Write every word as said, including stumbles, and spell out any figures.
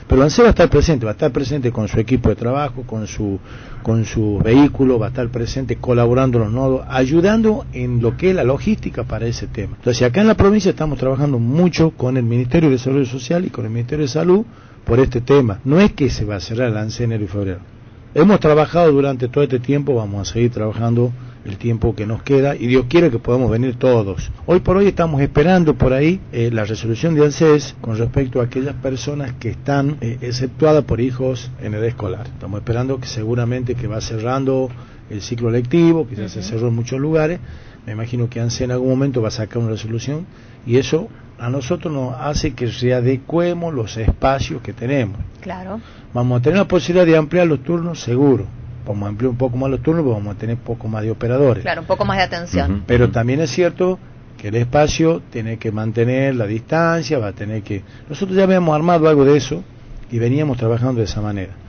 Pero ANSES va a estar presente, va a estar presente con su equipo de trabajo, con su con su vehículo, va a estar presente colaborando los nodos, ayudando en lo que es la logística para ese tema. Entonces acá en la provincia estamos trabajando mucho con el Ministerio de Desarrollo Social y con el Ministerio de Salud por este tema. No es que se va a cerrar el ANSES en enero y febrero. Hemos trabajado durante todo este tiempo, vamos a seguir trabajando el tiempo que nos queda y Dios quiere que podamos venir todos. Hoy por hoy estamos esperando por ahí eh, la resolución de ANSES con respecto a aquellas personas que están eh, exceptuadas por hijos en edad escolar. Estamos esperando que seguramente que va cerrando el ciclo lectivo, que ya uh-huh. se cerró en muchos lugares. Me imagino que ANSES en algún momento va a sacar una resolución y eso a nosotros nos hace que readecuemos los espacios que tenemos. Claro. Vamos a tener la posibilidad de ampliar los turnos, seguro. Vamos a ampliar un poco más los turnos, pero vamos a tener un poco más de operadores. Claro, un poco más de atención. Uh-huh. Pero también es cierto que el espacio tiene que mantener la distancia, va a tener que... Nosotros ya habíamos armado algo de eso y veníamos trabajando de esa manera.